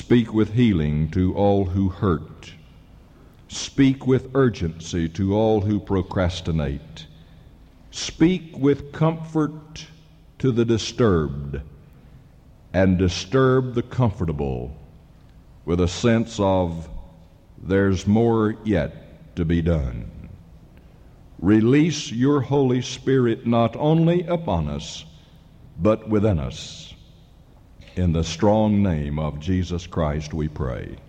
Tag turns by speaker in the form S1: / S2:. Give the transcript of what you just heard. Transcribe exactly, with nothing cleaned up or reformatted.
S1: Speak with healing to all who hurt. Speak with urgency to all who procrastinate. Speak with comfort to the disturbed, and disturb the comfortable with a sense of there's more yet to be done. Release your Holy Spirit not only upon us, but within us. In the strong name of Jesus Christ we pray.